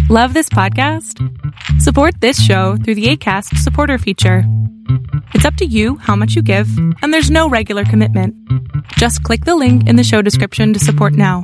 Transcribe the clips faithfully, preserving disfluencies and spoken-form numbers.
Love this podcast? Support this show through the Acast supporter feature. It's up to you how much you give, and there's no regular commitment. Just click the link in the show description to support now.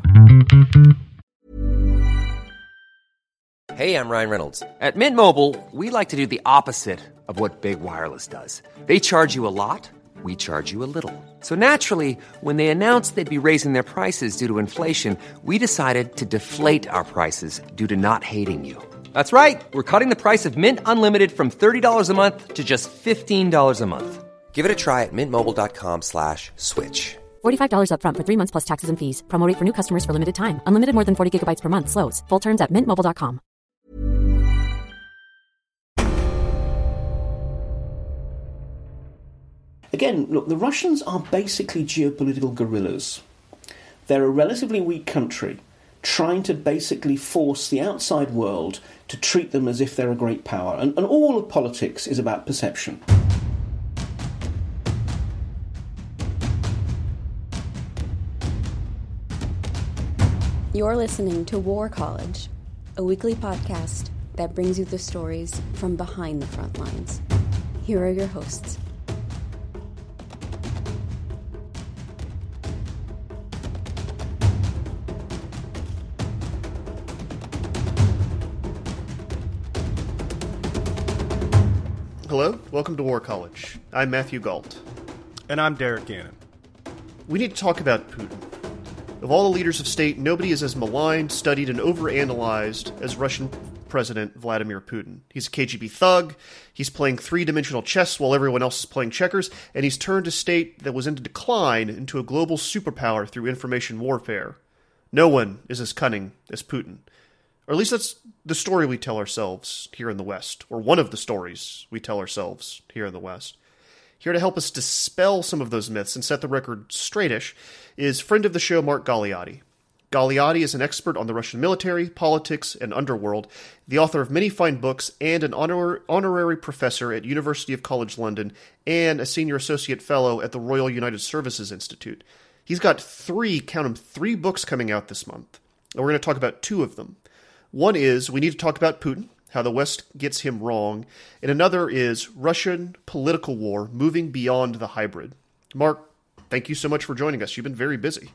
Hey, I'm Ryan Reynolds. At Mint Mobile, we like to do the opposite of what Big Wireless does. They charge you a lot, we charge you a little. So naturally, when they announced they'd be raising their prices due to inflation, we decided to deflate our prices due to not hating you. That's right. We're cutting the price of Mint Unlimited from thirty dollars a month to just fifteen dollars a month. Give it a try at mintmobile.com slash switch. forty-five dollars up front for three months plus taxes and fees. Promo rate for new customers for limited time. Unlimited more than forty gigabytes per month. Slows full terms at mint mobile dot com. Again, look, the Russians are basically geopolitical guerrillas. They're a relatively weak country, trying to basically force the outside world to treat them as if they're a great power. And, and all of politics is about perception. You're listening to War College, a weekly podcast that brings you the stories from behind the front lines. Here are your hosts. Hello, welcome to War College. I'm Matthew Galt. And I'm Derek Gannon. We need to talk about Putin. Of all the leaders of state, nobody is as maligned, studied, and overanalyzed as Russian President Vladimir Putin. He's a K G B thug, he's playing three-dimensional chess while everyone else is playing checkers, and he's turned a state that was in decline into a global superpower through information warfare. No one is as cunning as Putin. Or at least that's the story we tell ourselves here in the West, or one of the stories we tell ourselves here in the West. Here to help us dispel some of those myths and set the record straightish is friend of the show Mark Galeotti. Galeotti is an expert on the Russian military, politics, and underworld, the author of many fine books, and an honor- honorary professor at University of College London, and a senior associate fellow at the Royal United Services Institute. He's got three, count them, three books coming out this month, and we're going to talk about two of them. One is We Need to Talk About Putin, How the West Gets Him Wrong, and another is Russian Political War, Moving Beyond the Hybrid. Mark, thank you so much for joining us. You've been very busy.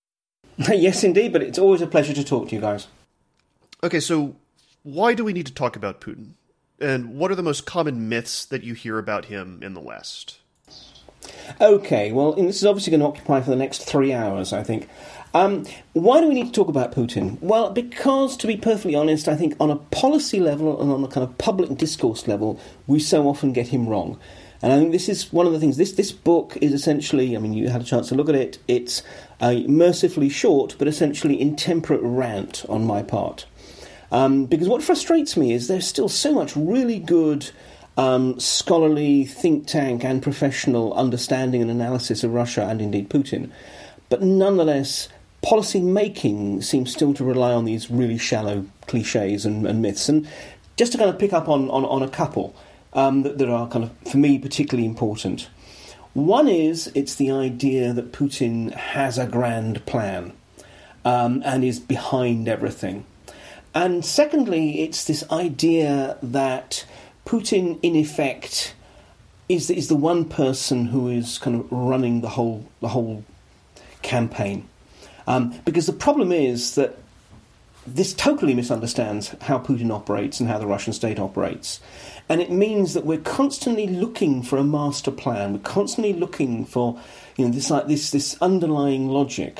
Yes, indeed, but it's always a pleasure to talk to you guys. Okay, so why do we need to talk about Putin? And what are the most common myths that you hear about him in the West? Okay, well, this is obviously going to occupy for the next three hours, I think. Um, why do we need to talk about Putin? Well, because, to be perfectly honest, I think on a policy level and on a kind of public discourse level, we so often get him wrong. And I think this is one of the things. This this book is essentially, I mean, you had a chance to look at it. It's a mercifully short, but essentially intemperate rant on my part. Um, because what frustrates me is there's still so much really good um, scholarly, think tank and professional understanding and analysis of Russia and indeed Putin. But nonetheless, policy making seems still to rely on these really shallow cliches and, and myths. And just to kind of pick up on, on, on a couple um, that, that are kind of, for me, particularly important. One is, it's the idea that Putin has a grand plan um, and is behind everything. And secondly, it's this idea that Putin, in effect, is is the one person who is kind of running the whole the whole campaign. Um, because the problem is that this totally misunderstands how Putin operates and how the Russian state operates. And it means that we're constantly looking for a master plan. We're constantly looking for, you know, this like this this underlying logic,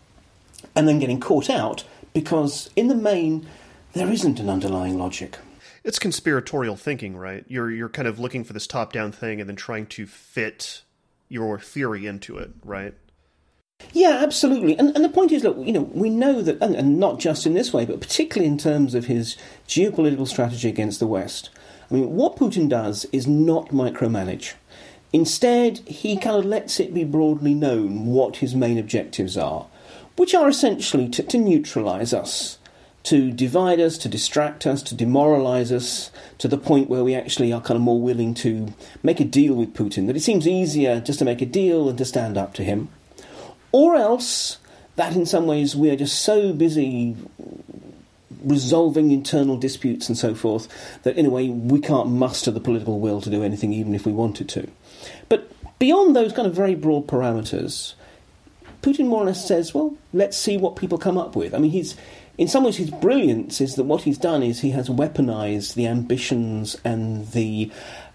and then getting caught out because, in the main, there isn't an underlying logic. It's conspiratorial thinking, right? You're you're kind of looking for this top-down thing and then trying to fit your theory into it, right? Yeah, absolutely. And and the point is, look, you know, we know that, and, and not just in this way, but particularly in terms of his geopolitical strategy against the West. I mean, what Putin does is not micromanage. Instead, he kind of lets it be broadly known what his main objectives are, which are essentially to, to neutralise us, to divide us, to distract us, to demoralise us, to the point where we actually are kind of more willing to make a deal with Putin, that it seems easier just to make a deal than to stand up to him. Or else, that in some ways we are just so busy resolving internal disputes and so forth, that in a way we can't muster the political will to do anything even if we wanted to. But beyond those kind of very broad parameters, Putin more or less says, well, let's see what people come up with. I mean, he's in some ways his brilliance is that what he's done is he has weaponized the ambitions and the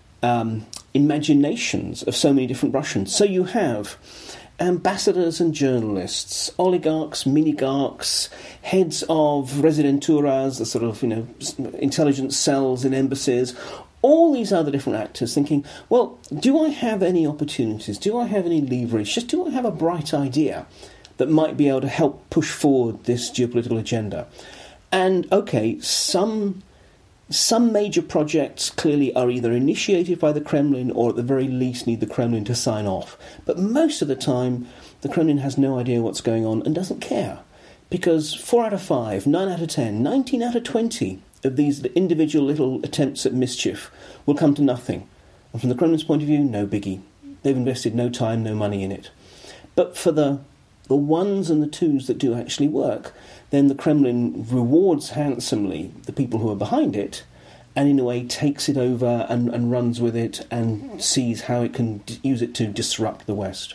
um, imaginations of so many different Russians. So you have ambassadors and journalists, oligarchs, minigarchs, heads of residenturas, the sort of, you know, intelligence cells in embassies, all these other different actors thinking, well, do I have any opportunities? Do I have any leverage? Just do I have a bright idea that might be able to help push forward this geopolitical agenda? And, okay, some some major projects clearly are either initiated by the Kremlin or at the very least need the Kremlin to sign off. But most of the time, the Kremlin has no idea what's going on and doesn't care. Because four out of five, nine out of ten, nineteen out of twenty of these individual little attempts at mischief will come to nothing. And from the Kremlin's point of view, no biggie. They've invested no time, no money in it. But for the the ones and the twos that do actually work, then the Kremlin rewards handsomely the people who are behind it and in a way takes it over and, and runs with it and sees how it can d- use it to disrupt the West.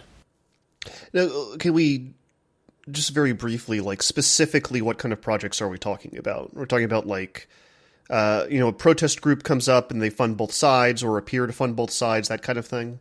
Now, can we just very briefly, like specifically what kind of projects are we talking about? We're talking about like, uh, you know, a protest group comes up and they fund both sides or appear to fund both sides, that kind of thing?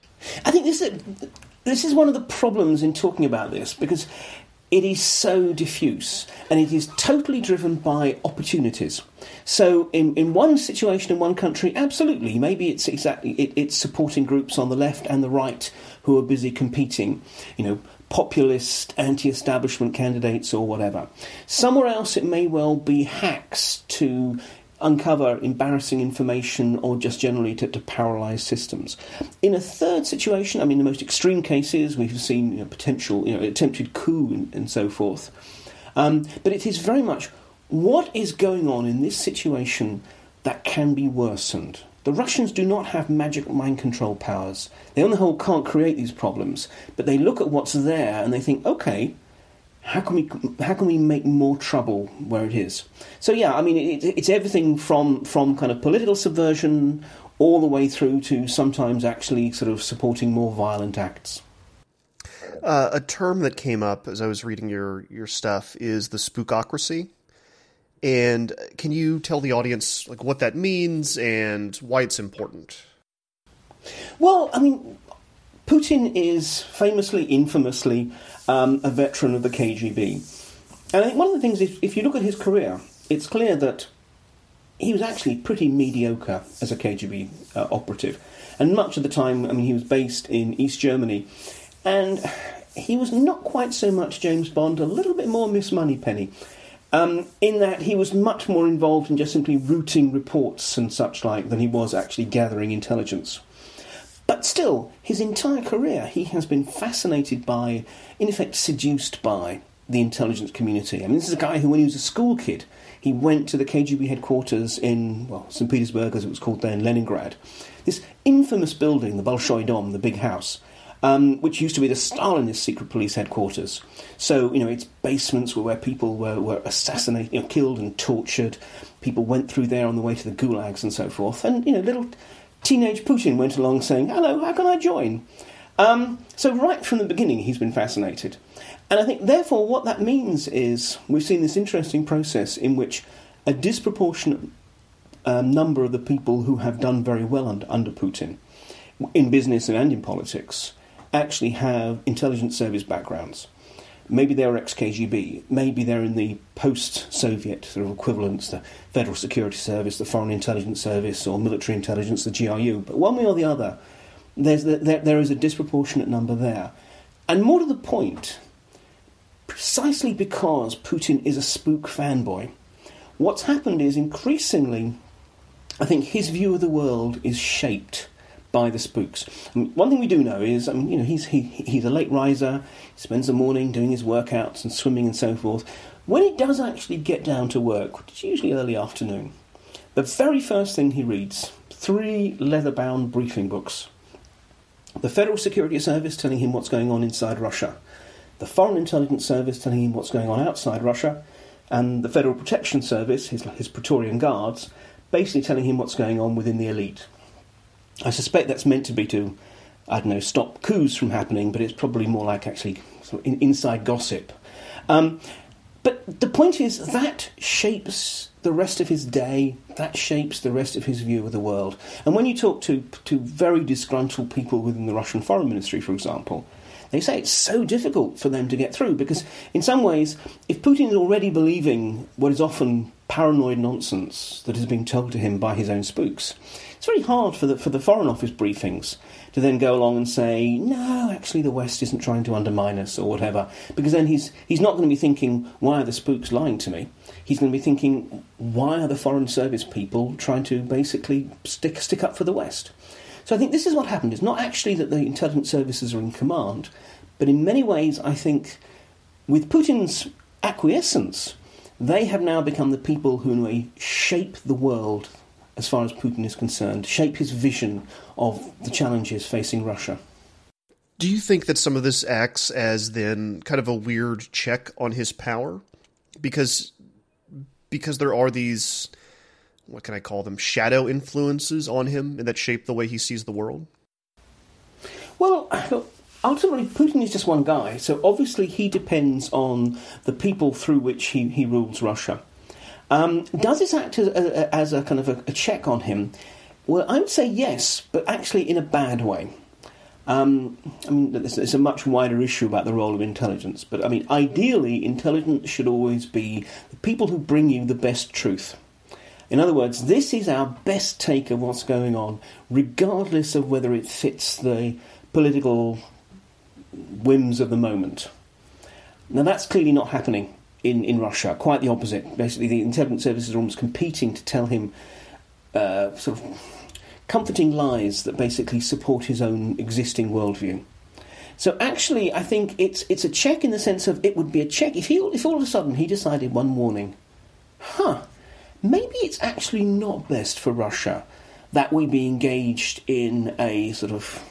I think this is, this is one of the problems in talking about this, because it is so diffuse and it is totally driven by opportunities. So in, in one situation in one country, absolutely, maybe it's exactly it, it's supporting groups on the left and the right who are busy competing, you know, populist, anti-establishment candidates or whatever. Somewhere else it may well be hacks to uncover embarrassing information or just generally to, to paralyse systems. In a third situation, I mean, the most extreme cases, we've seen, you know, potential, you know, attempted coup and, and so forth. Um, but it is very much what is going on in this situation that can be worsened. The Russians do not have magic mind control powers. They on the whole can't create these problems, but they look at what's there and they think, okay, how can we how can we make more trouble where it is? So yeah, I mean, it, it's everything from from kind of political subversion all the way through to sometimes actually sort of supporting more violent acts. Uh, a term that came up as I was reading your your stuff is the spookocracy. And can you tell the audience like what that means and why it's important? Well, I mean, Putin is famously, infamously, um, a veteran of the K G B. And I think one of the things, if, if you look at his career, it's clear that he was actually pretty mediocre as a K G B uh, operative. And much of the time, I mean, he was based in East Germany. And he was not quite so much James Bond, a little bit more Miss Moneypenny. Um, in that he was much more involved in just simply routing reports and such like than he was actually gathering intelligence. But still, his entire career, he has been fascinated by, in effect seduced by, the intelligence community. I mean, this is a guy who, when he was a school kid, he went to the K G B headquarters in, well, Saint Petersburg, as it was called then, Leningrad. This infamous building, the Bolshoi Dom, the big house, Um, which used to be the Stalinist secret police headquarters. So, you know, its basements were where people were, were assassinated, you know, killed and tortured. People went through there on the way to the gulags and so forth. And, you know, little teenage Putin went along saying, hello, how can I join? Um, so right from the beginning, he's been fascinated. And I think, therefore, what that means is we've seen this interesting process in which a disproportionate um, number of the people who have done very well under, under Putin, in business and in politics, actually have intelligence service backgrounds. Maybe they're ex-K G B, maybe they're in the post-Soviet sort of equivalents, the Federal Security Service, the Foreign Intelligence Service, or military intelligence, the G R U. But one way or the other, there's the, there, there is a disproportionate number there. And more to the point, precisely because Putin is a spook fanboy, what's happened is increasingly, I think his view of the world is shaped by the spooks. I mean, one thing we do know is, I mean, you know, he's he, he's a late riser. He spends the morning doing his workouts and swimming and so forth. When he does actually get down to work, which is usually early afternoon, the very first thing he reads, three leather-bound briefing books. The Federal Security Service telling him what's going on inside Russia. The Foreign Intelligence Service telling him what's going on outside Russia. and the Federal Protection Service, his, his Praetorian Guards, basically telling him what's going on within the elite. I suspect that's meant to be to, I don't know, stop coups from happening, but it's probably more like actually sort of in, inside gossip. Um, but the point is, that shapes the rest of his day, that shapes the rest of his view of the world. And when you talk to, to very disgruntled people within the Russian Foreign Ministry, for example, they say it's so difficult for them to get through, because in some ways, if Putin is already believing what is often paranoid nonsense that is being told to him by his own spooks, it's very hard for the for the Foreign Office briefings to then go along and say, no, actually the West isn't trying to undermine us or whatever, because then he's he's not going to be thinking, why are the spooks lying to me? He's going to be thinking, why are the Foreign Service people trying to basically stick stick up for the West? So I think this is what happened. It's not actually that the intelligence services are in command, but in many ways I think with Putin's acquiescence, they have now become the people who in a way shape the world as far as Putin is concerned, shape his vision of the challenges facing Russia. Do you think that some of this acts as then kind of a weird check on his power? Because because there are these, what can I call them, shadow influences on him and that shape the way he sees the world? Well, look, ultimately Putin is just one guy, so obviously he depends on the people through which he, he rules Russia. Um, does this act as a, as a kind of a, a check on him? Well, I would say yes, but actually in a bad way. Um, I mean, there's a much wider issue about the role of intelligence, but I mean, ideally, intelligence should always be the people who bring you the best truth. In other words, this is our best take of what's going on, regardless of whether it fits the political whims of the moment. Now, that's clearly not happening in, in Russia. Quite the opposite. Basically, the intelligence services are almost competing to tell him uh, sort of comforting lies that basically support his own existing worldview. So actually, I think it's it's a check in the sense of it would be a check if he if all of a sudden he decided one morning, huh, maybe it's actually not best for Russia that we be engaged in a sort of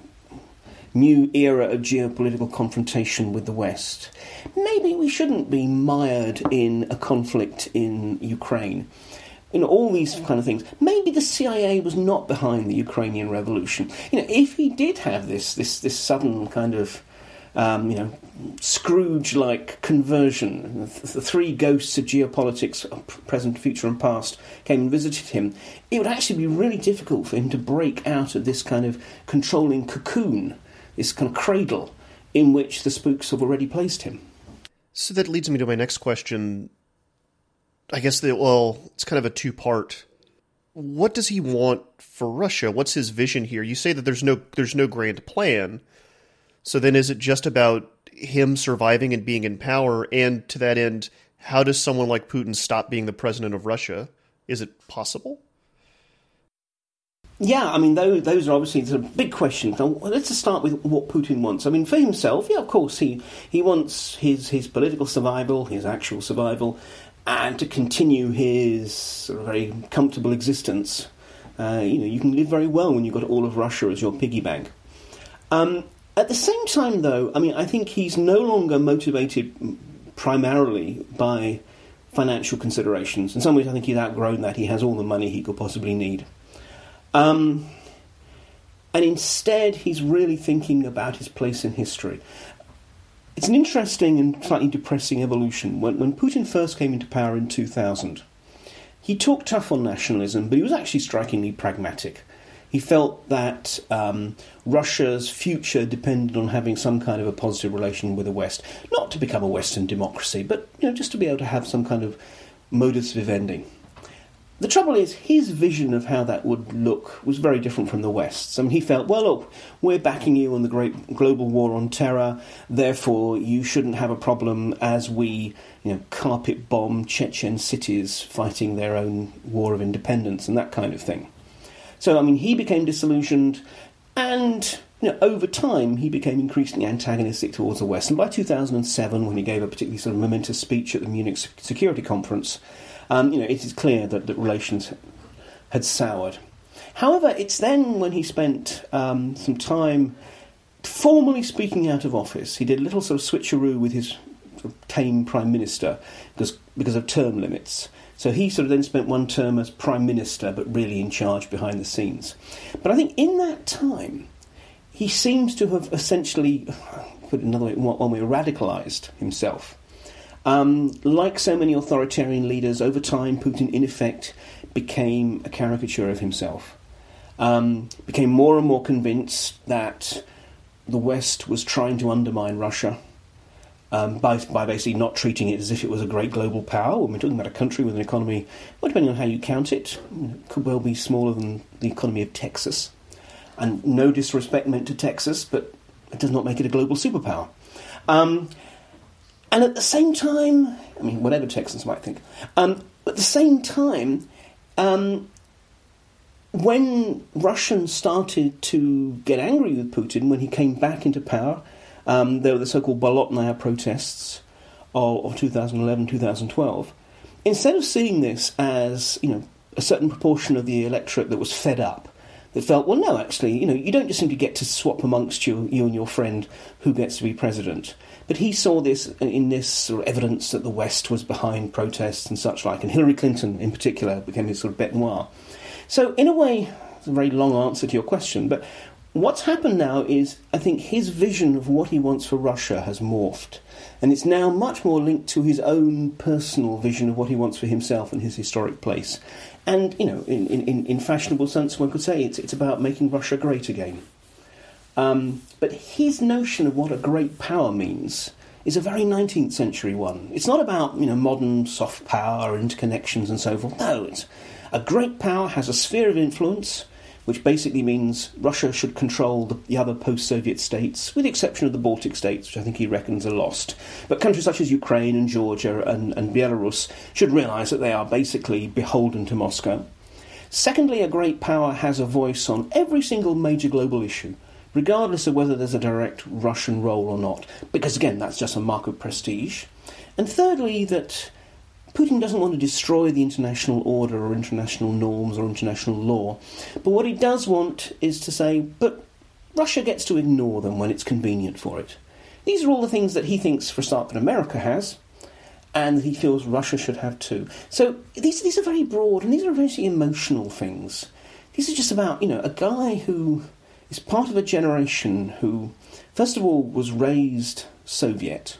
new era of geopolitical confrontation with the West. Maybe we shouldn't be mired in a conflict in Ukraine. You know, all these kind of things. Maybe the C I A was not behind the Ukrainian revolution. You know, if he did have this this this sudden kind of, um, you know, Scrooge-like conversion, the three ghosts of geopolitics, present, future and past, came and visited him, it would actually be really difficult for him to break out of this kind of controlling cocoon, this kind of cradle in which the spooks have already placed him. So that leads me to my next question. I guess, the, well, it's kind of a two-part. What does he want for Russia? What's his vision here? You say that there's no there's no grand plan. So then is it just about him surviving and being in power? And to that end, how does someone like Putin stop being the president of Russia? Is it possible? Yeah, I mean, those, those are obviously sort of big questions. Now, let's just start with what Putin wants. I mean, for himself, yeah, of course, he, he wants his, his political survival, his actual survival, and to continue his sort of very comfortable existence. Uh, you know, you can live very well when you've got all of Russia as your piggy bank. Um, at the same time, though, I mean, I think he's no longer motivated primarily by financial considerations. In some ways, I think he's outgrown that. He has all the money he could possibly need. Um, and instead, he's really thinking about his place in history. It's an interesting and slightly depressing evolution. When, when Putin first came into power in two thousand, he talked tough on nationalism, but he was actually strikingly pragmatic. He felt that um, Russia's future depended on having some kind of a positive relation with the West. Not to become a Western democracy, but you know, just to be able to have some kind of modus vivendi. The trouble is, his vision of how that would look was very different from the West's. I mean, he felt, well, look, we're backing you on the great global war on terror, therefore you shouldn't have a problem as we, you know, carpet bomb Chechen cities fighting their own war of independence and that kind of thing. So, I mean, he became disillusioned, and you know, over time he became increasingly antagonistic towards the West. And by two thousand seven, when he gave a particularly sort of momentous speech at the Munich Security Conference, Um, you know, it is clear that, that relations had soured. However, it's then when he spent um, some time formally speaking out of office. He did a little sort of switcheroo with his tame prime minister because because of term limits. So he sort of then spent one term as prime minister, but really in charge behind the scenes. But I think in that time, he seems to have essentially, put it another way, one way, radicalised himself. Um, like so many authoritarian leaders, over time, Putin, in effect, became a caricature of himself. Um, became more and more convinced that the West was trying to undermine Russia um, by, by basically not treating it as if it was a great global power. When we're talking about a country with an economy, well, depending on how you count it, it could well be smaller than the economy of Texas. And no disrespect meant to Texas, but it does not make it a global superpower. Um, and at the same time, I mean, whatever Texans might think, um, at the same time, um, when Russians started to get angry with Putin when he came back into power, um, there were the so-called Bolotnaya protests of, of two thousand eleven, two thousand twelve. Instead of seeing this as, you know, a certain proportion of the electorate that was fed up, that felt, well, no, actually, you know, you don't just simply get to swap amongst you, you and your friend who gets to be president. But he saw this in this sort of evidence that the West was behind protests and such like, and Hillary Clinton in particular became his sort of bête noire. So, in a way, it's a very long answer to your question, but what's happened now is, I think, his vision of what he wants for Russia has morphed. And it's now much more linked to his own personal vision of what he wants for himself and his historic place. And, you know, in, in, in fashionable sense, one could say it's, it's about making Russia great again. Um, but his notion of what a great power means is a very nineteenth century one. It's not about, you know, modern soft power, interconnections and so forth. No, it's a great power has a sphere of influence, which basically means Russia should control the, the other post-Soviet states, with the exception of the Baltic states, which I think he reckons are lost. But countries such as Ukraine and Georgia and, and Belarus should realise that they are basically beholden to Moscow. Secondly, a great power has a voice on every single major global issue, regardless of whether there's a direct Russian role or not, because, again, that's just a mark of prestige. And thirdly, that Putin doesn't want to destroy the international order or international norms or international law, but what he does want is to say, but Russia gets to ignore them when it's convenient for it. These are all the things that he thinks, for a start, that America has, and that he feels Russia should have too. So these, these are very broad, and these are very emotional things. These are just about, you know, a guy who is part of a generation who, first of all, was raised Soviet,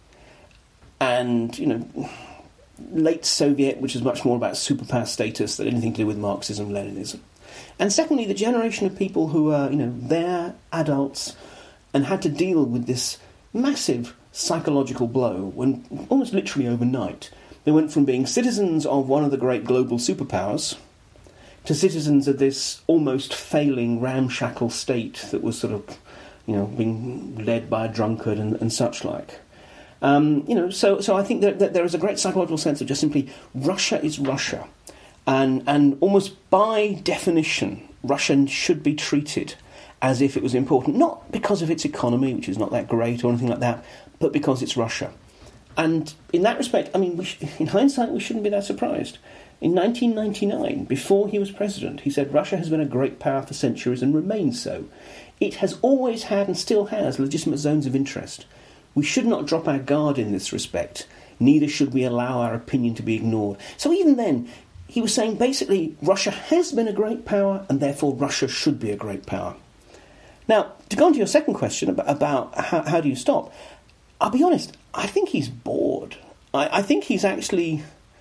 and, you know, late Soviet, which is much more about superpower status than anything to do with Marxism, Leninism. And secondly, the generation of people who are, you know, they're adults and had to deal with this massive psychological blow when, almost literally overnight, they went from being citizens of one of the great global superpowers to citizens of this almost failing ramshackle state that was sort of, you know, being led by a drunkard and, and such like. Um, you know, so so I think that, that there is a great psychological sense of just simply Russia is Russia, and and almost by definition, Russia should be treated as if it was important, not because of its economy, which is not that great or anything like that, but because it's Russia. And in that respect, I mean, we sh- in hindsight, we shouldn't be that surprised. In nineteen ninety-nine, before he was president, he said Russia has been a great power for centuries and remains so. It has always had and still has legitimate zones of interest. We should not drop our guard in this respect, neither should we allow our opinion to be ignored. So even then, he was saying basically Russia has been a great power and therefore Russia should be a great power. Now, to go on to your second question about, about how, how do you stop, I'll be honest, I think he's bored. I, I think he's actually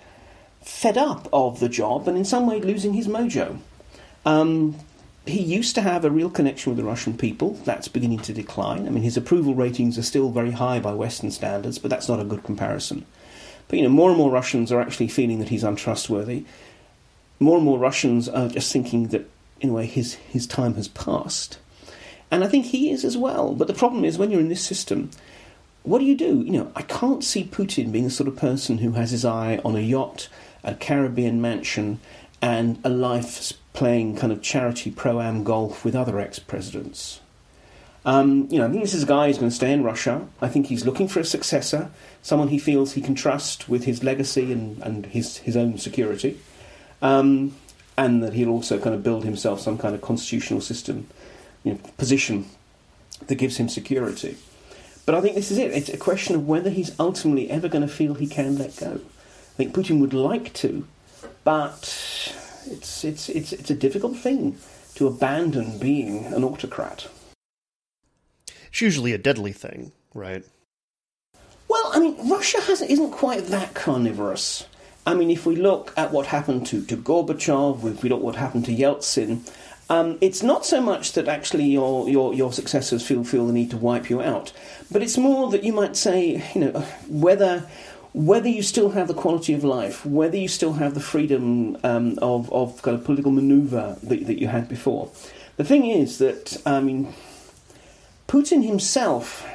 fed up of the job and in some way losing his mojo. Um... He used to have a real connection with the Russian people. That's beginning to decline. I mean, his approval ratings are still very high by Western standards, but that's not a good comparison. But, you know, more and more Russians are actually feeling that he's untrustworthy. More and more Russians are just thinking that, in a way, his, his time has passed. And I think he is as well. But the problem is, when you're in this system, what do you do? You know, I can't see Putin being the sort of person who has his eye on a yacht, a Caribbean mansion, and a life playing kind of charity pro-am golf with other ex-presidents. Um, you know, I think this is a guy who's going to stay in Russia. I think he's looking for a successor, someone he feels he can trust with his legacy and, and his, his own security, um, and that he'll also kind of build himself some kind of constitutional system, you know, position that gives him security. But I think this is it. It's a question of whether he's ultimately ever going to feel he can let go. I think Putin would like to, but it's it's it's it's a difficult thing to abandon being an autocrat. It's usually a deadly thing, right? Well, I mean, Russia hasn't, isn't quite that carnivorous. I mean, if we look at what happened to, to Gorbachev, if we look at what happened to Yeltsin, um, it's not so much that actually your, your, your successors feel feel the need to wipe you out, but it's more that you might say, you know, whether whether you still have the quality of life, whether you still have the freedom um, of, of kind of political manoeuvre that, that you had before. The thing is that, I mean, Putin himself,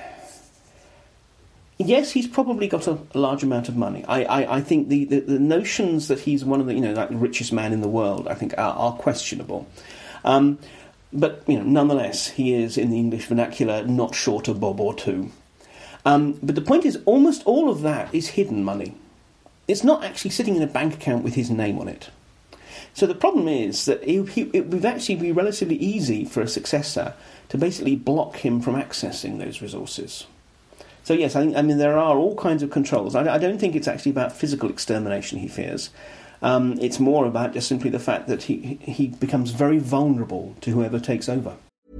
yes, he's probably got a large amount of money. I, I, I think the, the, the notions that he's one of the, you know, like the richest man in the world, I think are, are questionable. Um, but, you know, nonetheless, he is, in the English vernacular, not short a bob or two. Um, but the point is, almost all of that is hidden money. It's not actually sitting in a bank account with his name on it. So the problem is that it, it would actually be relatively easy for a successor to basically block him from accessing those resources. So yes, I, think, I mean, there are all kinds of controls. I, I don't think it's actually about physical extermination he fears. Um, it's more about just simply the fact that he, he becomes very vulnerable to whoever takes over.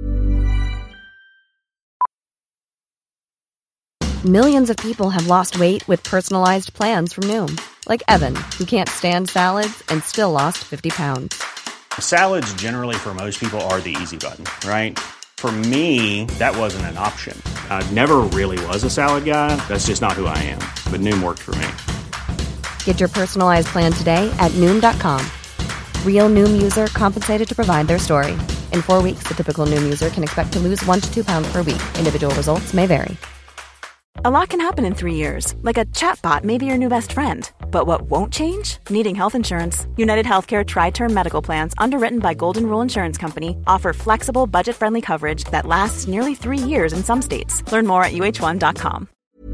Millions of people have lost weight with personalized plans from Noom. Like Evan, who can't stand salads and still lost fifty pounds. Salads generally for most people are the easy button, right? For me, that wasn't an option. I never really was a salad guy. That's just not who I am. But Noom worked for me. Get your personalized plan today at Noom dot com. Real Noom user compensated to provide their story. In four weeks, the typical Noom user can expect to lose one to two pounds per week. Individual results may vary. A lot can happen in three years, like a chatbot may be your new best friend. But what won't change? Needing health insurance. United Healthcare Tri-Term Medical Plans, underwritten by Golden Rule Insurance Company, offer flexible, budget-friendly coverage that lasts nearly three years in some states. Learn more at U H one dot com.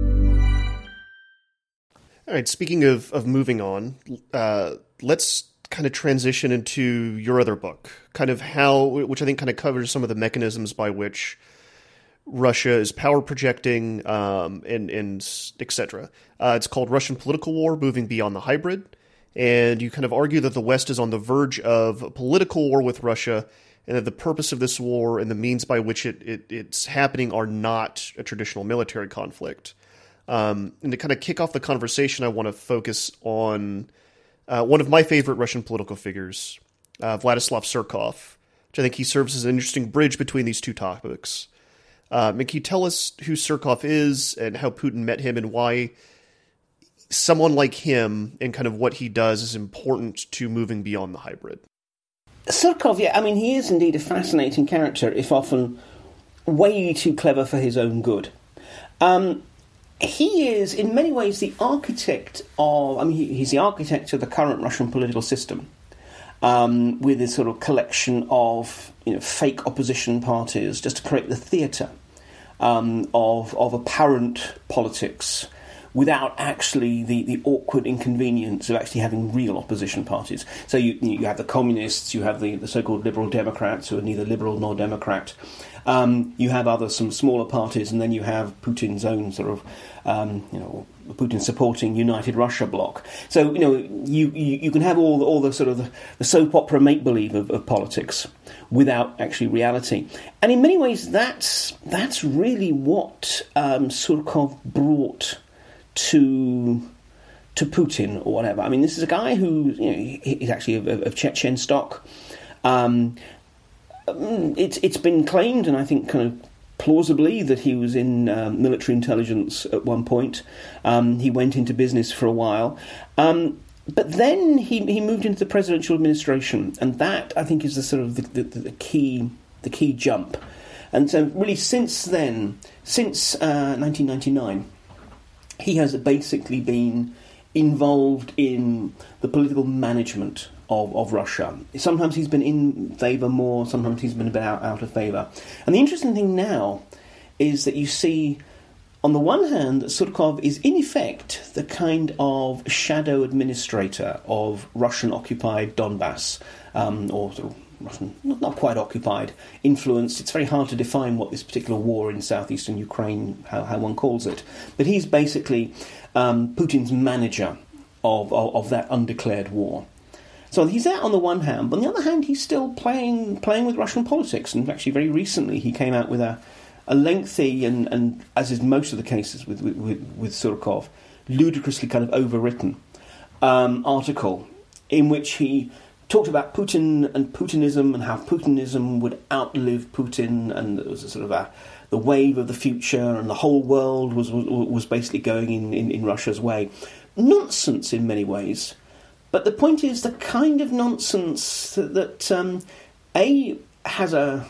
All right, speaking of, of moving on, uh, let's kind of transition into your other book, kind of how, which I think kind of covers some of the mechanisms by which Russia is power projecting, um, and, and et cetera. Uh, it's called Russian Political War, Moving Beyond the Hybrid. And you kind of argue that the West is on the verge of a political war with Russia, and that the purpose of this war and the means by which it, it it's happening are not a traditional military conflict. Um, and to kind of kick off the conversation, I want to focus on uh, one of my favorite Russian political figures, uh, Vladislav Surkov, which I think he serves as an interesting bridge between these two topics. Uh, can you tell us who Surkov is and how Putin met him and why someone like him and kind of what he does is important to moving beyond the hybrid? Surkov, yeah, I mean, he is indeed a fascinating character, if often way too clever for his own good. Um, he is, in many ways, the architect of, I mean, he, he's the architect of the current Russian political system, um, with this sort of collection of, you know, fake opposition parties, just to create the theatre um, of, of apparent politics, without actually the, the awkward inconvenience of actually having real opposition parties. So you you have the communists, you have the, the so-called liberal Democrats, who are neither liberal nor Democrat. Um, you have other, some smaller parties, and then you have Putin's own sort of, um, you know, Putin supporting United Russia bloc. So, you know, you, you, you can have all the, all the sort of the, the soap opera make-believe of, of politics without actually reality. And in many ways, that's, that's really what um, Surkov brought to to Putin or whatever. I mean, this is a guy who, you know, he's actually of, of Chechen stock. Um, it's it's been claimed, and I think kind of plausibly, that he was in um, military intelligence at one point. Um, he went into business for a while. Um, but then he he moved into the presidential administration, and that, I think, is the sort of the, the, the key the key jump. And so really since then, since uh, nineteen ninety-nine, he has basically been involved in the political management of, of Russia. Sometimes he's been in favour more, sometimes he's been a bit out, out of favour. And the interesting thing now is that you see, on the one hand, that Surkov is in effect the kind of shadow administrator of Russian-occupied Donbass, um, or sort of Russian, not, not quite occupied, influenced. It's very hard to define what this particular war in southeastern Ukraine, how, how one calls it. But he's basically um, Putin's manager of, of, of that undeclared war. So he's that on the one hand, but on the other hand, he's still playing playing with Russian politics. And actually, very recently, he came out with a, a lengthy and, and, as is most of the cases with with, with, with Surkov, ludicrously kind of overwritten um, article in which he talked about Putin and Putinism and how Putinism would outlive Putin, and there was a sort of a the wave of the future, and the whole world was was, was basically going in, in, in Russia's way. Nonsense in many ways. But the point is the kind of nonsense that, that um, A, has a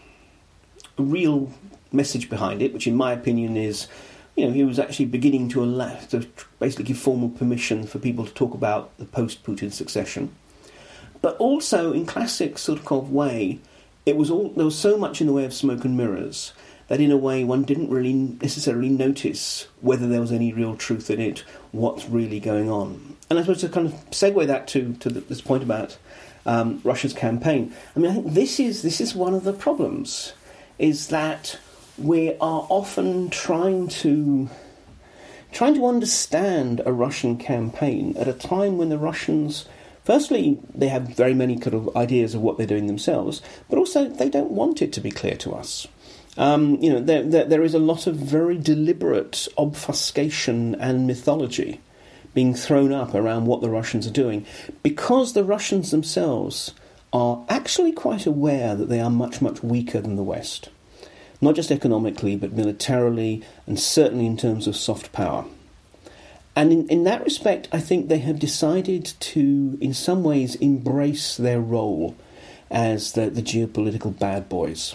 real message behind it, which in my opinion is, you know, he was actually beginning to allow, to basically give formal permission for people to talk about the post-Putin succession. But also, in classic sort of way, it was all there was so much in the way of smoke and mirrors that in a way one didn't really necessarily notice whether there was any real truth in it, what's really going on. And I suppose to kind of segue that to, to this point about um, Russia's campaign, I mean, I think this is this is one of the problems, is that we are often trying to trying to understand a Russian campaign at a time when the Russians, firstly, they have very many kind of ideas of what they're doing themselves, but also they don't want it to be clear to us. Um, you know, there, there, there is a lot of very deliberate obfuscation and mythology being thrown up around what the Russians are doing, because the Russians themselves are actually quite aware that they are much, much weaker than the West. Not just economically, but militarily, and certainly in terms of soft power. And in, in that respect, I think they have decided to, in some ways, embrace their role as the, the geopolitical bad boys.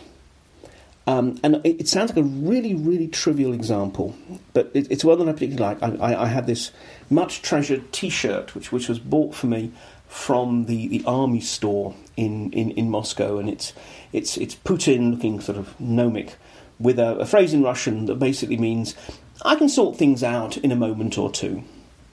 Um, and it, it sounds like a really, really trivial example, but it, it's one that I particularly like. I, I, I had this much treasured T-shirt, which which was bought for me from the, the army store in, in, in Moscow, and it's it's it's Putin looking sort of gnomic, with a, a phrase in Russian that basically means, I can sort things out in a moment or two.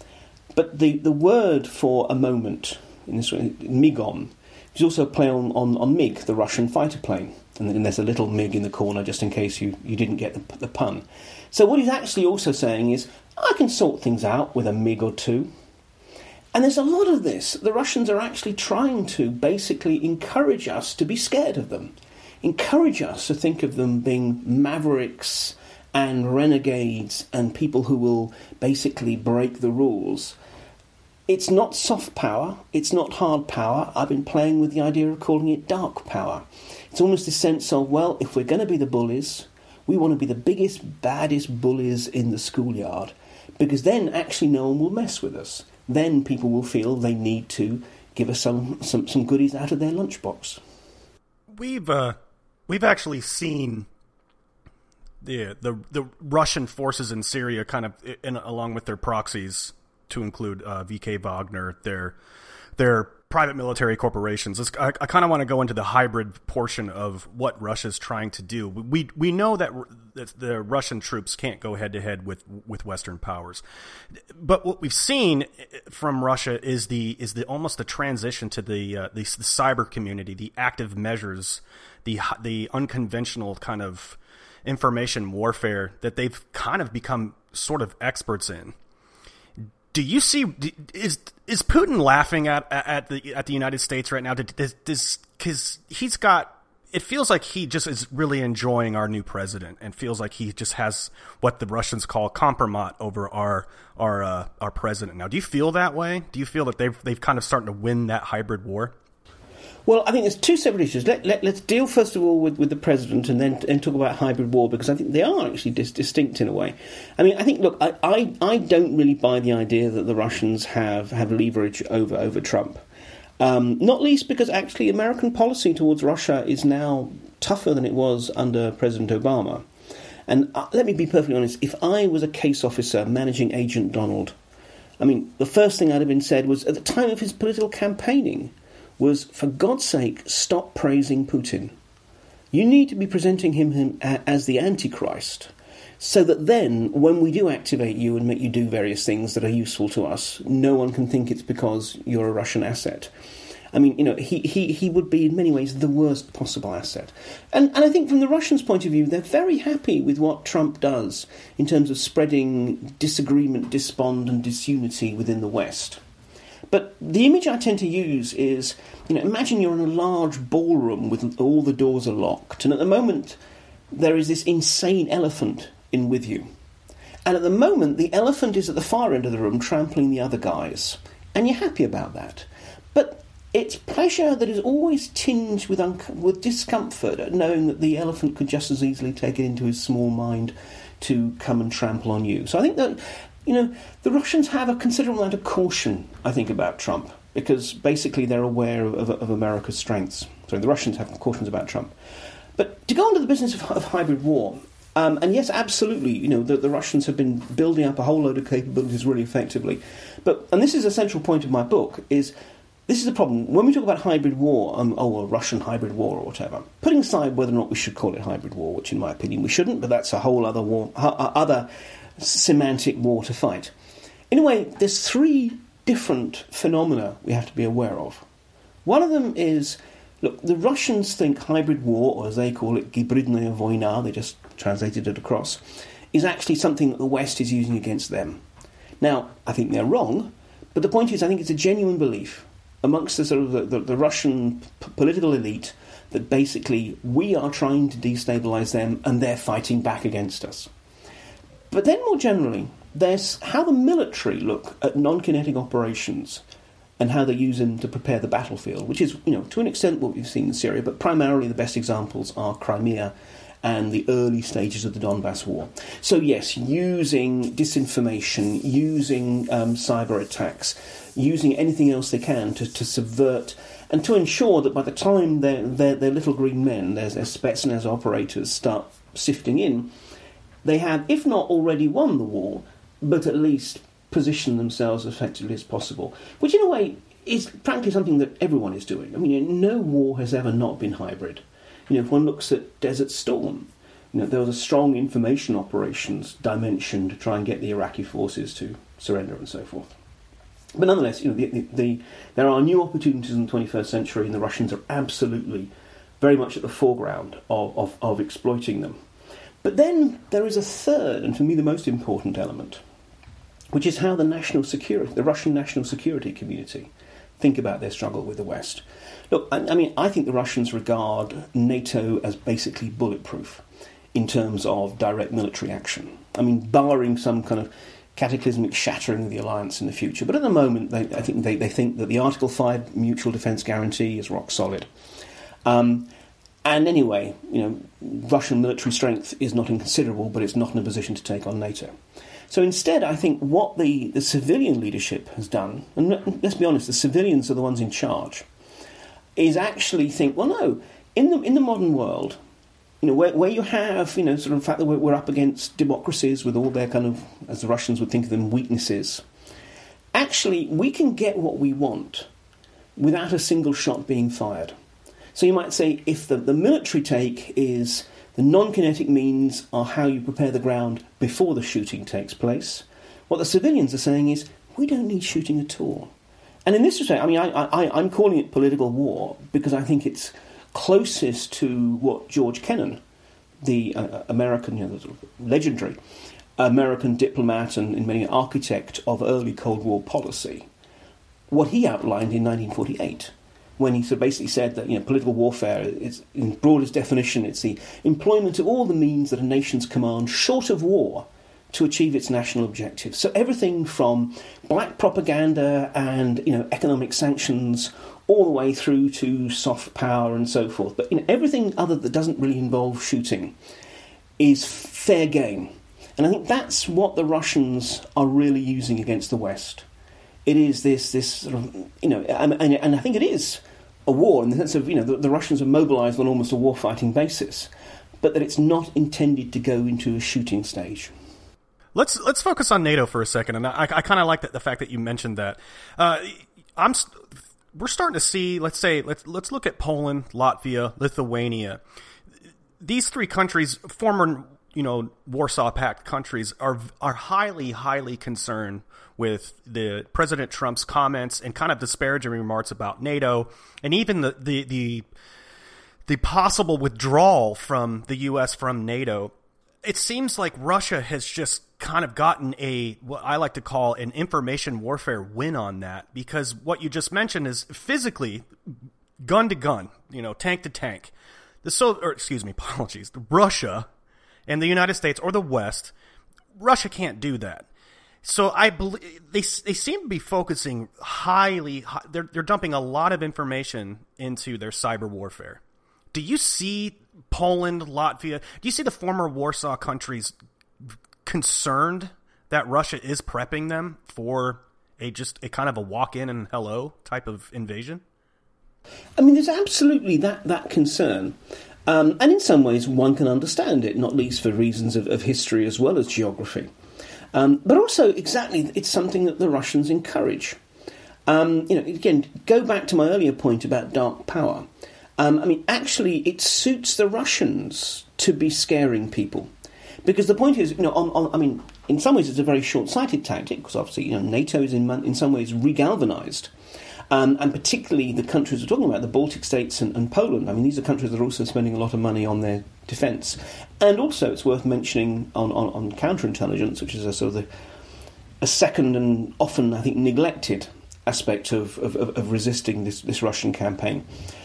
But the, the word for a moment, in this way, Migon, is also a play on, on, on MiG, the Russian fighter plane. And then there's a little MiG in the corner, just in case you, you didn't get the, the pun. So what he's actually also saying is, I can sort things out with a MiG or two. And there's a lot of this. The Russians are actually trying to basically encourage us to be scared of them. Encourage us to think of them being mavericks and renegades and people who will basically break the rules. It's not soft power, it's not hard power. I've been playing with the idea of calling it dark power. It's almost a sense of, well, if we're going to be the bullies, we want to be the biggest, baddest bullies in the schoolyard, because then actually no one will mess with us. Then people will feel they need to give us some, some, some goodies out of their lunchbox. We've uh, we've actually seen the the the Russian forces in Syria kind of, in, along with their proxies, to include uh, V K Wagner, their their private military corporations. This, I, I kind of want to go into the hybrid portion of what Russia's trying to do. We we know that, that the Russian troops can't go head to head with with Western powers, but what we've seen from Russia is the is the almost the transition to the uh, the, the cyber community, the active measures, the the unconventional kind of information warfare that they've kind of become sort of experts in. Do you see, is is Putin laughing at at the at the United States right now? Does because he's got, it feels like he just is really enjoying our new president and feels like he just has what the Russians call kompromat over our our uh, our president now. Do you feel that way? Do you feel that they've they've kind of starting to win that hybrid war? Well, I think there's two separate issues. Let, let, let's deal first of all with, with the president and then and talk about hybrid war, because I think they are actually dis- distinct in a way. I mean, I think, look, I, I, I don't really buy the idea that the Russians have, have leverage over, over Trump. Um, not least because actually American policy towards Russia is now tougher than it was under President Obama. And uh, let me be perfectly honest, if I was a case officer managing Agent Donald, I mean, the first thing I'd have been said was, at the time of his political campaigning, was, for God's sake, stop praising Putin. You need to be presenting him, him as the Antichrist, so that then, when we do activate you and make you do various things that are useful to us, no one can think it's because you're a Russian asset. I mean, you know, he, he, he would be in many ways the worst possible asset. And, and I think from the Russians' point of view, they're very happy with what Trump does in terms of spreading disagreement, despond and disunity within the West. But the image I tend to use is, you know, imagine you're in a large ballroom with all the doors are locked, and at the moment there is this insane elephant in with you. And at the moment, the elephant is at the far end of the room trampling the other guys. And you're happy about that. But it's pleasure that is always tinged with un- with discomfort at knowing that the elephant could just as easily take it into his small mind to come and trample on you. So I think that, you know, the Russians have a considerable amount of caution, I think, about Trump, because basically they're aware of, of, of America's strengths. So the Russians have cautions about Trump. But to go on to the business of, of hybrid war, um, and yes, absolutely, you know, the, the Russians have been building up a whole load of capabilities really effectively. But, and this is a central point of my book, is this is the problem. When we talk about hybrid war, um, oh, a Russian hybrid war or whatever, putting aside whether or not we should call it hybrid war, which in my opinion we shouldn't, but that's a whole other war, uh, other semantic war to fight. In a way, there's three different phenomena we have to be aware of. One of them is, look, the Russians think hybrid war, or as they call it, гибридная война, they just translated it across, is actually something that the West is using against them. Now, I think they're wrong, but the point is I think it's a genuine belief amongst the sort of the, the, the Russian p- political elite that basically we are trying to destabilise them and they're fighting back against us. But then more generally, there's how the military look at non-kinetic operations and how they use them to prepare the battlefield, which is, you know, to an extent what we've seen in Syria, but primarily the best examples are Crimea and the early stages of the Donbass war. So yes, using disinformation, using um, cyber attacks, using anything else they can to, to subvert and to ensure that by the time their, their, their little green men, their, their Spetsnaz operators start sifting in, they have, if not already won the war, but at least position themselves as effectively as possible, which in a way is frankly something that everyone is doing. I mean, no war has ever not been hybrid. You know, if one looks at Desert Storm, you know, there was a strong information operations dimension to try and get the Iraqi forces to surrender and so forth. But nonetheless, you know, the, the, the, there are new opportunities in the twenty-first century, and the Russians are absolutely very much at the foreground of, of, of exploiting them. But then there is a third, and for me the most important element, which is how the national security, the Russian national security community, think about their struggle with the West. Look, I, I mean, I think the Russians regard NATO as basically bulletproof in terms of direct military action. I mean, barring some kind of cataclysmic shattering of the alliance in the future. But at the moment, they, I think they, they think that the Article five mutual defence guarantee is rock solid. Um, and anyway, you know, Russian military strength is not inconsiderable, but it's not in a position to take on NATO. So instead, I think what the, the civilian leadership has done, and let's be honest, the civilians are the ones in charge, is actually think, well, no, in the in the modern world, you know, where, where you have, you know, sort of the fact that we're, we're up against democracies with all their kind of, as the Russians would think of them, weaknesses, actually, we can get what we want without a single shot being fired. So you might say, if the, the military take is the non-kinetic means are how you prepare the ground before the shooting takes place, what the civilians are saying is, we don't need shooting at all. And in this respect, I mean, I, I, I'm calling it political war because I think it's closest to what George Kennan, the uh, American, you know, the sort of legendary American diplomat and, in many architect of early Cold War policy, what he outlined in nineteen forty-eight, when he sort of basically said that, you know, political warfare is, in broadest definition, it's the employment of all the means that a nation's command, short of war, to achieve its national objectives. So everything from black propaganda and, you know, economic sanctions all the way through to soft power and so forth. But, you know, everything other that doesn't really involve shooting is fair game. And I think that's what the Russians are really using against the West. It is this, this sort of, you know, and, and I think it is a war in the sense of, you know, the, the Russians are mobilised on almost a war-fighting basis, but that it's not intended to go into a shooting stage. Let's let's focus on NATO for a second, and I, I kind of like that, the fact that you mentioned that. Uh, I'm we're starting to see, let's say, let's let's look at Poland, Latvia, Lithuania. These three countries, former, you know, Warsaw Pact countries are are highly, highly concerned with the President Trump's comments and kind of disparaging remarks about NATO, and even the the the, the possible withdrawal from the U S from NATO. It seems like Russia has just kind of gotten a, what I like to call an information warfare win on that, because what you just mentioned is physically, gun to gun, you know, tank to tank. The so, or excuse me, apologies, Russia and the United States or the West, Russia can't do that. So I believe they they seem to be focusing highly. They're they're dumping a lot of information into their cyber warfare. Do you see Poland, Latvia? Do you see the former Warsaw countries concerned that Russia is prepping them for a just a kind of a walk in and hello type of invasion? I mean, there's absolutely that that concern. Um, and in some ways, one can understand it, not least for reasons of, of history as well as geography. Um, but also, exactly, it's something that the Russians encourage. Um, you know, again, go back to my earlier point about dark power. Um, I mean, actually, it suits the Russians to be scaring people. Because the point is, you know, on, on, I mean, in some ways it's a very short-sighted tactic, because obviously, you know, NATO is in, in some ways regalvanized. Um, and particularly the countries we're talking about, the Baltic states and, and Poland. I mean, these are countries that are also spending a lot of money on their defence. And also, it's worth mentioning on, on, on counterintelligence, which is a sort of the, a second and often, I think, neglected aspect of, of, of resisting this, this Russian campaign.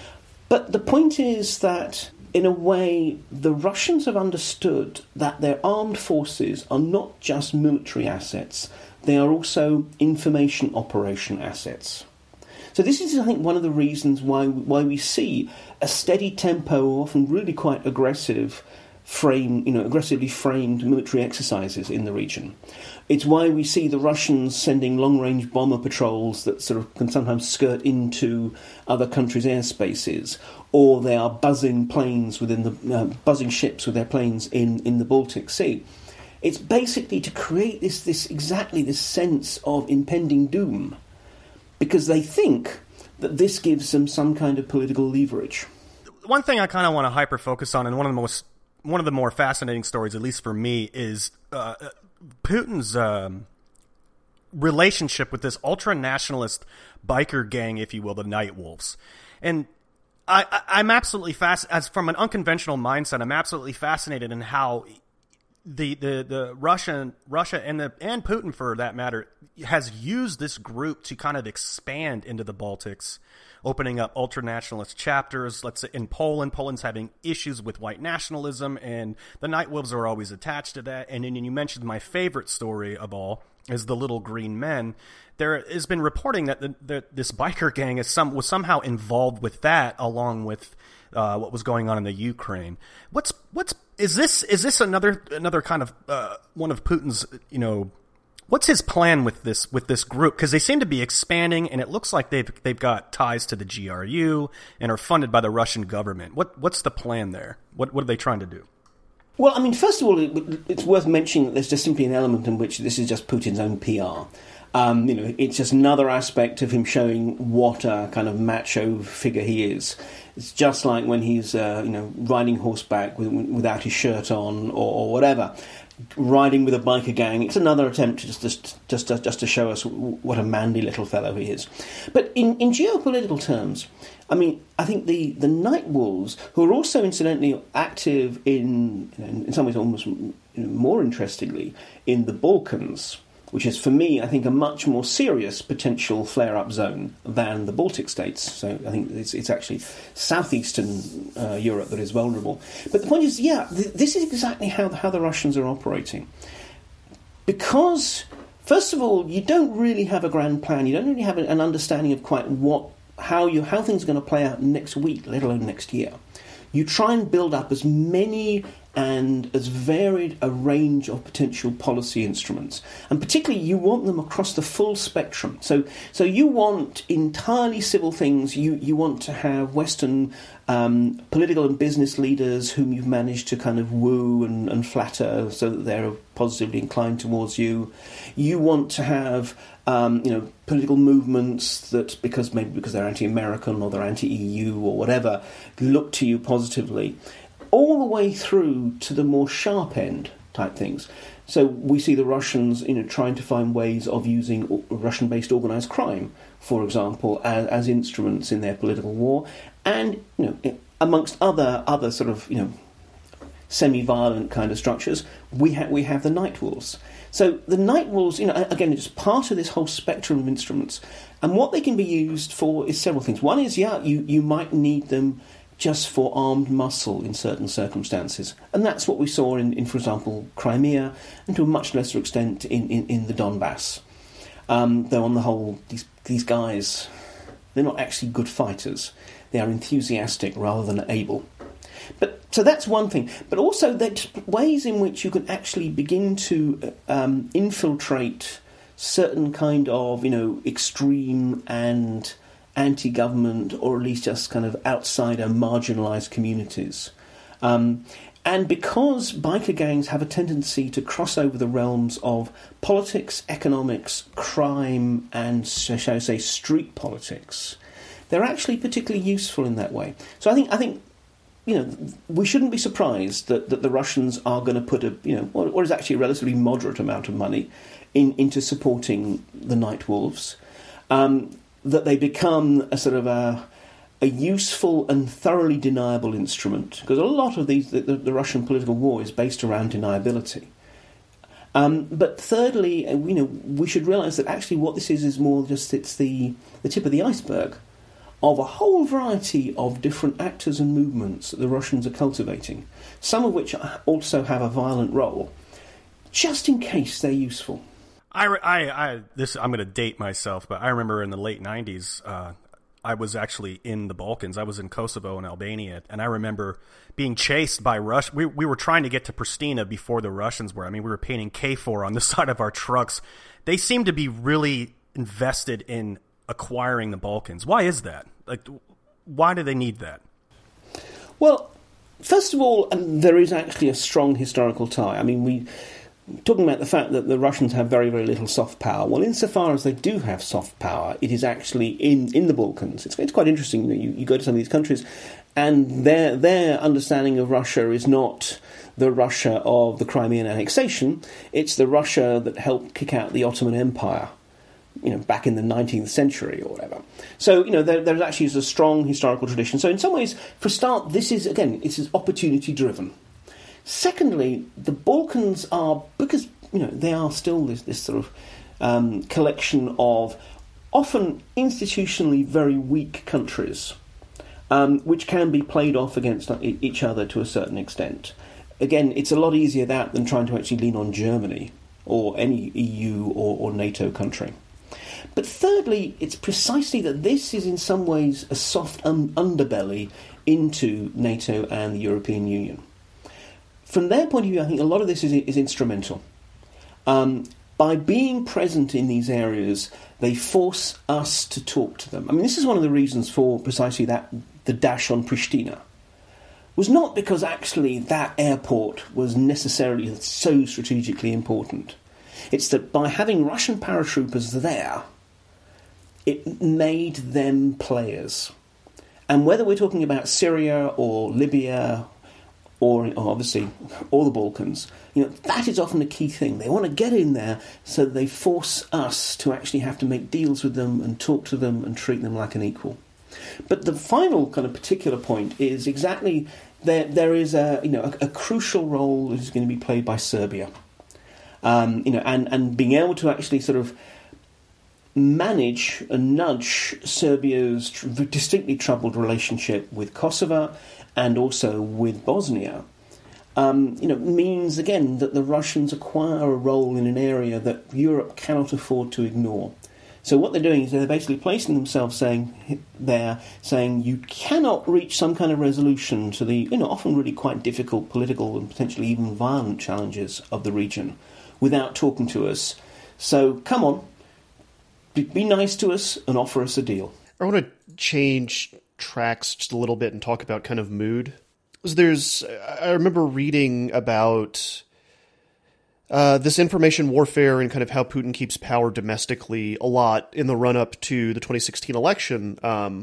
But the point is that, in a way, the Russians have understood that their armed forces are not just military assets, they are also information operation assets. So this is, I think, one of the reasons why why we see a steady tempo, often really quite aggressive, frame, you know, aggressively framed military exercises in the region. It's why we see the Russians sending long-range bomber patrols that sort of can sometimes skirt into other countries' airspaces, or they are buzzing planes within the uh, buzzing ships with their planes in, in the Baltic Sea. It's basically to create this this exactly this sense of impending doom, because they think that this gives them some kind of political leverage. One thing I kind of want to hyper-focus on, and one of the most one of the more fascinating stories, at least for me, is uh, Putin's um, relationship with this ultra-nationalist biker gang, if you will, the Night Wolves. And I, I, I'm absolutely fast as from an unconventional mindset. I'm absolutely fascinated in how the the the Russian Russia and the and Putin, for that matter, has used this group to kind of expand into the Baltics, opening up ultra-nationalist chapters. Let's say in Poland, Poland's having issues with white nationalism, and the Night Wolves are always attached to that. And then you mentioned my favorite story of all is the Little Green Men. There has been reporting that the, the, this biker gang is some was somehow involved with that, along with uh, what was going on in the Ukraine. What's what's is this is this another another kind of uh, one of Putin's, you know? What's his plan with this with this group? Because they seem to be expanding, and it looks like they've they've got ties to the G R U and are funded by the Russian government. What what's the plan there? What what are they trying to do? Well, I mean, first of all, it, it's worth mentioning that there's just simply an element in which this is just Putin's own P R. Um, you know, it's just another aspect of him showing what a kind of macho figure he is. It's just like when he's, uh, you know, riding horseback with, without his shirt on or, or whatever, riding with a biker gang. It's another attempt just just just to, just to show us what a manly little fellow he is. But in, in geopolitical terms, I mean, I think the, the Night Wolves, who are also incidentally active in, you know, in some ways almost, you know, more interestingly, in the Balkans, which is, for me, I think, a much more serious potential flare-up zone than the Baltic states. So I think it's, it's actually southeastern uh, Europe that is vulnerable. But the point is, yeah, th- this is exactly how the, how the Russians are operating. Because, first of all, you don't really have a grand plan. You don't really have an understanding of quite what, how you, how things are going to play out next week, let alone next year. You try and build up as many and as varied a range of potential policy instruments. And particularly, you want them across the full spectrum. So so you want entirely civil things. You, you want to have Western um, political and business leaders whom you've managed to kind of woo and, and flatter so that they're positively inclined towards you. You want to have um, you know, political movements that, because maybe because they're anti-American or they're anti-E U or whatever, look to you positively. all the way through to the more sharp end type things. So we see the Russians, you know, trying to find ways of using Russian-based organised crime, for example, as, as instruments in their political war, and you know, amongst other other sort of you know semi-violent kind of structures, we have we have the night wolves. So the night wolves, you know, again, it's part of this whole spectrum of instruments, and what they can be used for is several things. One is, yeah, you you might need them just for armed muscle in certain circumstances. And that's what we saw in, in for example, Crimea, and to a much lesser extent in, in, in the Donbass. Um, though on the whole, these, these guys, they're not actually good fighters. They are enthusiastic rather than able. But so that's one thing. But also there's ways in which you can actually begin to um, infiltrate certain kind of, you know, extreme and anti-government, or at least just kind of outsider, marginalised communities. Um, and because biker gangs have a tendency to cross over the realms of politics, economics, crime, and, shall I say, street politics, they're actually particularly useful in that way. So I think, I think, you know, we shouldn't be surprised that, that the Russians are going to put a, you know, what is actually a relatively moderate amount of money in, into supporting the Night Wolves. Um, that they become a sort of a, a useful and thoroughly deniable instrument, because a lot of these the, the Russian political war is based around deniability. Um, but thirdly, you know, we should realise that actually what this is is more just it's the the tip of the iceberg of a whole variety of different actors and movements that the Russians are cultivating, some of which also have a violent role, just in case they're useful. I, I, I, this, I'm going to date myself, but I remember in the late nineties, uh, I was actually in the Balkans. I was in Kosovo and Albania, and I remember being chased by Rush. We, we were trying to get to Pristina before the Russians were. I mean, we were painting K four on the side of our trucks. They seemed to be really invested in acquiring the Balkans. Why is that? Like, why do they need that? Well, first of all, um, there is actually a strong historical tie. I mean, we... Talking about the fact that the Russians have very, very little soft power. Well, insofar as they do have soft power, it is actually in, in the Balkans. It's, it's quite interesting. You know, you, you go to some of these countries, and their their understanding of Russia is not the Russia of the Crimean annexation. It's the Russia that helped kick out the Ottoman Empire, you know, back in the nineteenth century or whatever. So, you know, there, there actually is a strong historical tradition. So in some ways, for a start, this is, again, this is opportunity-driven. Secondly, the Balkans are, because, you know, they are still this, this sort of um, collection of often institutionally very weak countries, um, which can be played off against each other to a certain extent. Again, it's a lot easier that than trying to actually lean on Germany or any E U or, or NATO country. But thirdly, it's precisely that this is in some ways a soft um, underbelly into NATO and the European Union. From their point of view, I think a lot of this is, is instrumental. Um, by being present in these areas, they force us to talk to them. I mean, this is one of the reasons for precisely that, the dash on Pristina, was not because actually that airport was necessarily so strategically important. It's that by having Russian paratroopers there, it made them players. And whether we're talking about Syria or Libya or, or obviously all the Balkans, you know, that is often a key thing. They want to get in there so that they force us to actually have to make deals with them and talk to them and treat them like an equal. But the final kind of particular point is exactly there. There is a you know a, a crucial role that is going to be played by Serbia, um, you know, and, and being able to actually sort of manage and nudge Serbia's tr- distinctly troubled relationship with Kosovo and also with Bosnia, um, you know, means again that the Russians acquire a role in an area that Europe cannot afford to ignore. So what they're doing is they're basically placing themselves saying there, saying you cannot reach some kind of resolution to the, you know, often really quite difficult political and potentially even violent challenges of the region without talking to us. So come on, be, be nice to us and offer us a deal. I want to change tracks just a little bit and talk about kind of mood. There's, I remember reading about Uh, this information warfare and kind of how Putin keeps power domestically a lot in the run-up to the twenty sixteen election. Um,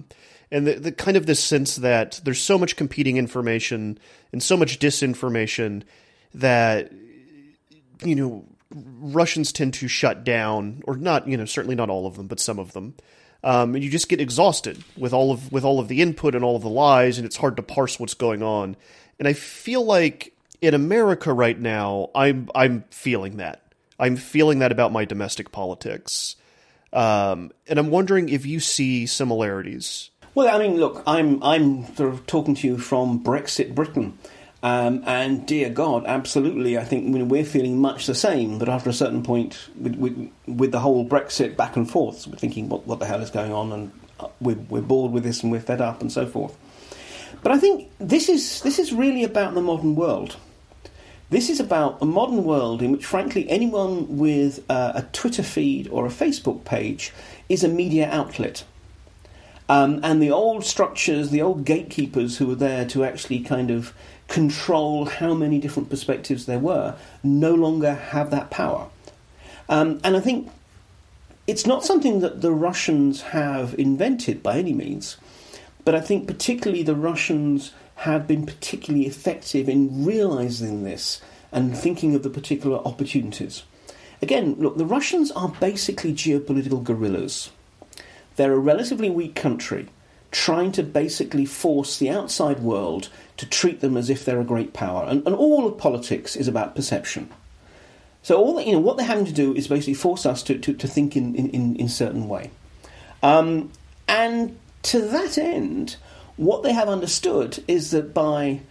And the, the kind of this sense that there's so much competing information and so much disinformation that, you know, Russians tend to shut down, or not, you know, certainly not all of them, but some of them. Um, and you just get exhausted with all of with all of the input and all of the lies, and it's hard to parse what's going on. And I feel like in America right now, I'm I'm feeling that. I'm feeling that about my domestic politics. Um, and I'm wondering if you see similarities. Well, I mean, look, I'm I'm sort of talking to you from Brexit Britain. Um, and dear God, absolutely, I think, you know, we're feeling much the same. But after a certain point, with, with, with the whole Brexit back and forth, we're thinking, what, what the hell is going on? And we're, we're bored with this and we're fed up and so forth. But I think this is this is really about the modern world. This is about a modern world in which, frankly, anyone with uh, a Twitter feed or a Facebook page is a media outlet. Um, and the old structures, the old gatekeepers who were there to actually kind of control how many different perspectives there were, no longer have that power. Um, and I think it's not something that the Russians have invented by any means, but I think particularly the Russians have been particularly effective in realising this and thinking of the particular opportunities. Again, look, the Russians are basically geopolitical guerrillas. They're a relatively weak country, trying to basically force the outside world to treat them as if they're a great power. And, and all of politics is about perception. So all that, you know, what they're having to do is basically force us to, to, to think in in, in, in certain way. Um, and to that end, what they have understood is that by,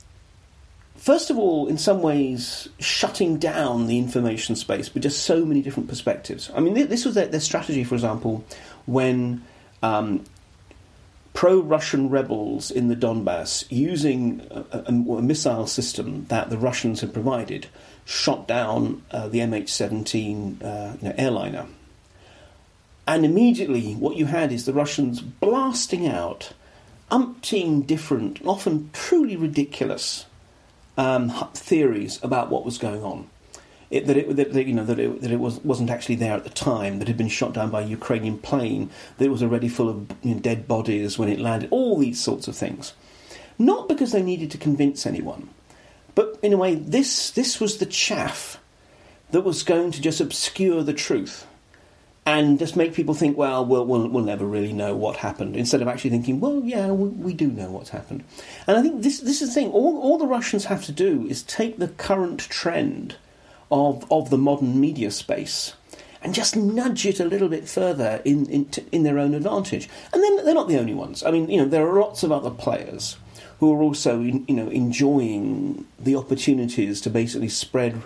first of all, in some ways, shutting down the information space with just so many different perspectives. I mean, this was their, their strategy, for example, when Um, pro-Russian rebels in the Donbass, using a, a, a missile system that the Russians had provided, shot down uh, the M H seventeen uh, you know, airliner. And immediately what you had is the Russians blasting out umpteen different, often truly ridiculous um, theories about what was going on. It, that it, that, you know, that it, that it was, wasn't actually there at the time, that it had been shot down by a Ukrainian plane, that it was already full of, you know, dead bodies when it landed, all these sorts of things. Not because they needed to convince anyone, but in a way, this this was the chaff that was going to just obscure the truth and just make people think, well, we'll, we'll, we'll never really know what happened, instead of actually thinking, well, yeah, we, we do know what's happened. And I think this, this is the thing, all, all the Russians have to do is take the current trend of of the modern media space and just nudge it a little bit further in in, to, in their own advantage. And then they're not the only ones. I mean, you know, there are lots of other players who are also, in, you know, enjoying the opportunities to basically spread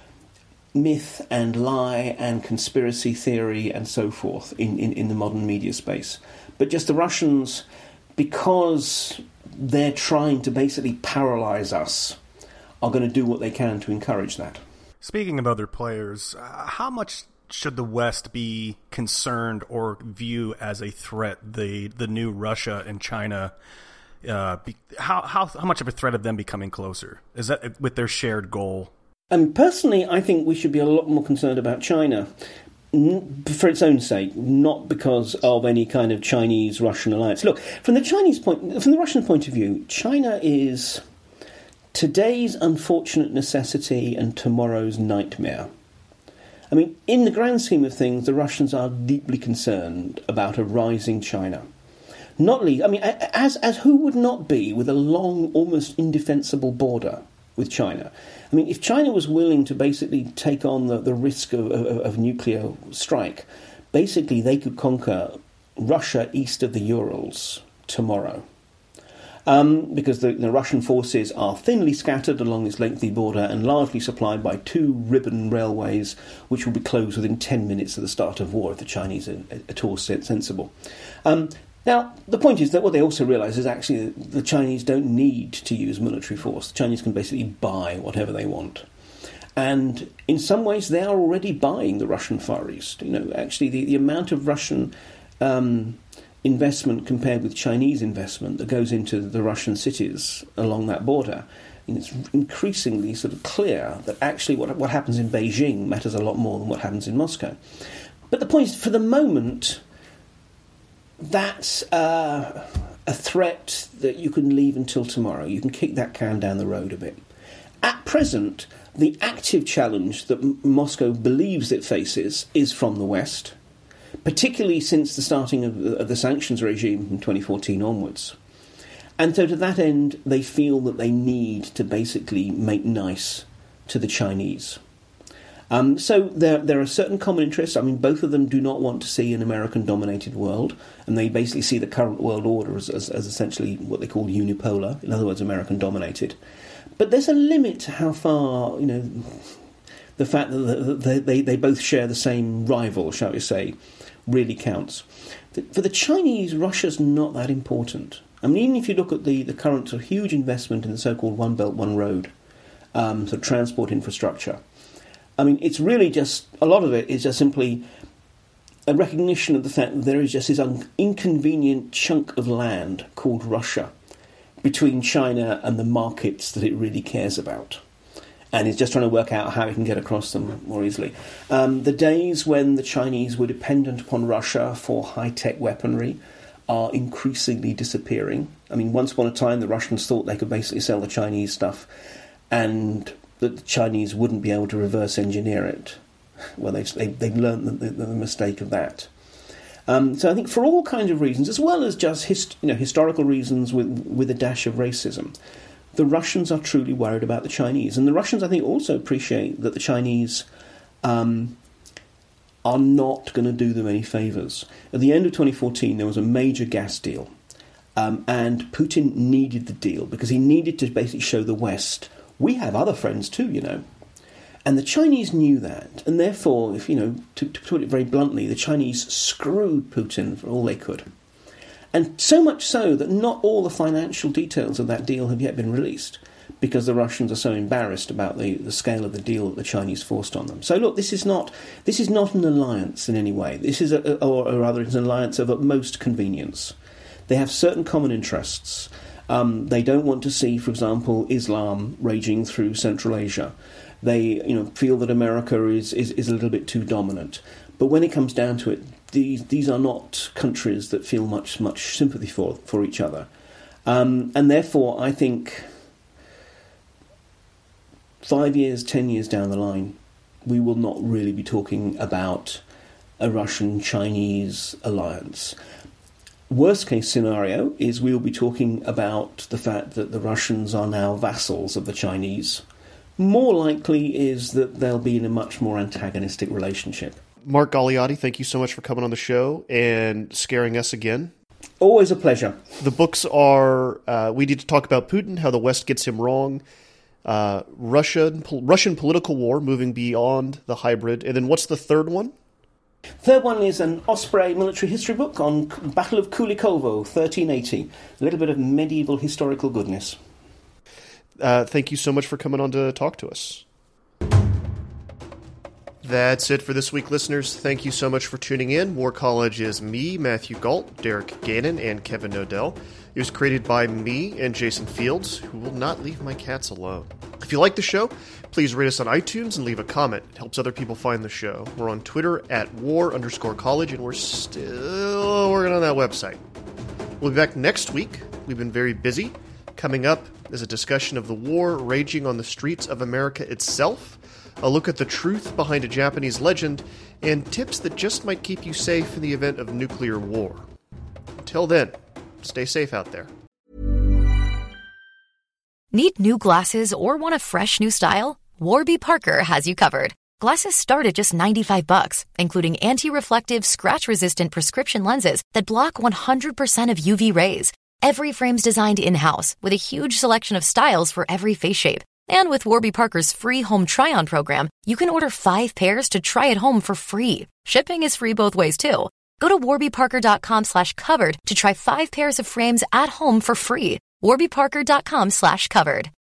myth and lie and conspiracy theory and so forth in, in, in the modern media space. But just the Russians, because they're trying to basically paralyze us, are going to do what they can to encourage that. Speaking of other players, uh, how much should the West be concerned or view as a threat the the new Russia and China? Uh, be, how how how much of a threat of them becoming closer? Is that with their shared goal? Um, personally, I think we should be a lot more concerned about China for its own sake, not because of any kind of Chinese-Russian alliance. Look, from the Chinese point, from the Russian point of view, China is today's unfortunate necessity and tomorrow's nightmare. I mean, in the grand scheme of things, the Russians are deeply concerned about a rising China. Not least, I mean, as as who would not be with a long, almost indefensible border with China? I mean, if China was willing to basically take on the, the risk of, of, of nuclear strike, basically they could conquer Russia east of the Urals tomorrow. Um, because the, the Russian forces are thinly scattered along this lengthy border and largely supplied by two ribbon railways, which will be closed within ten minutes of the start of war if the Chinese are at all sensible. Um, now, the point is that what they also realise is actually that the Chinese don't need to use military force. The Chinese can basically buy whatever they want. And in some ways, they are already buying the Russian Far East. You know, actually, the, the amount of Russian Um, investment compared with Chinese investment that goes into the Russian cities along that border, and it's increasingly sort of clear that actually what what happens in Beijing matters a lot more than what happens in Moscow. But the point is, for the moment, that uh, a threat that you can leave until tomorrow. You can kick that can down the road a bit. At present, the active challenge that M- Moscow believes it faces is from the West, particularly since the starting of the, of the sanctions regime in twenty fourteen onwards. And so to that end, they feel that they need to basically make nice to the Chinese. Um, so there, there are certain common interests. I mean, both of them do not want to see an American-dominated world, and they basically see the current world order as, as, as essentially what they call unipolar, in other words, American-dominated. But there's a limit to how far, you know, the fact that they, they, they both share the same rival, shall we say, really counts. For the Chinese, Russia's not that important. I mean, even if you look at the, the current sort of huge investment in the so-called One Belt, One Road um, sort of transport infrastructure, I mean, it's really just, a lot of it is just simply a recognition of the fact that there is just this un- inconvenient chunk of land called Russia between China and the markets that it really cares about. And it's just trying to work out how it can get across them more easily. Um, the days when the Chinese were dependent upon Russia for high-tech weaponry are increasingly disappearing. I mean, once upon a time, the Russians thought they could basically sell the Chinese stuff and that the Chinese wouldn't be able to reverse engineer it. Well, they've, they've, they've learned the, the, the mistake of that. Um, so I think for all kinds of reasons, as well as just hist- you know, historical reasons with, with a dash of racism, the Russians are truly worried about the Chinese. And the Russians, I think, also appreciate that the Chinese um, are not going to do them any favours. At the end of twenty fourteen, there was a major gas deal. Um, and Putin needed the deal because he needed to basically show the West, we have other friends too, you know. And the Chinese knew that. And therefore, if you know, to, to put it very bluntly, the Chinese screwed Putin for all they could. And so much so that not all the financial details of that deal have yet been released because the Russians are so embarrassed about the, the scale of the deal that the Chinese forced on them. So look, this is not this is not an alliance in any way. This is, a, or, or rather, it's an alliance of utmost convenience. They have certain common interests. Um, they don't want to see, for example, Islam raging through Central Asia. They, you know, feel that America is, is, is a little bit too dominant. But when it comes down to it, these these are not countries that feel much much sympathy for for each other, um, and therefore I think five years, ten years down the line, we will not really be talking about a Russian-Chinese alliance. Worst case scenario is we will be talking about the fact that the Russians are now vassals of the Chinese. More likely is that they'll be in a much more antagonistic relationship. Mark Galeotti, thank you so much for coming on the show and scaring us again. Always a pleasure. The books are, uh, we need to talk about Putin, how the West gets him wrong, uh, Russia, po- Russian political war, moving beyond the hybrid, and then what's the third one? Third one is an Osprey military history book on Battle of Kulikovo, thirteen eighty. A little bit of medieval historical goodness. Uh, thank you so much for coming on to talk to us. That's it for this week, listeners. Thank you so much for tuning in. War College is me, Matthew Galt, Derek Gannon, and Kevin Nodell. It was created by me and Jason Fields, who will not leave my cats alone. If you like the show, please rate us on iTunes and leave a comment. It helps other people find the show. We're on Twitter at war underscore college, and we're still working on that website. We'll be back next week. We've been very busy. Coming up is a discussion of the war raging on the streets of America itself, a look at the truth behind a Japanese legend, and tips that just might keep you safe in the event of nuclear war. Until then, stay safe out there. Need new glasses or want a fresh new style? Warby Parker has you covered. Glasses start at just ninety-five bucks, including anti-reflective, scratch-resistant prescription lenses that block one hundred percent of U V rays. Every frame's designed in-house with a huge selection of styles for every face shape. And with Warby Parker's free home try-on program, you can order five pairs to try at home for free. Shipping is free both ways, too. Go to warbyparker.com slash covered to try five pairs of frames at home for free. warbyparker.com slash covered.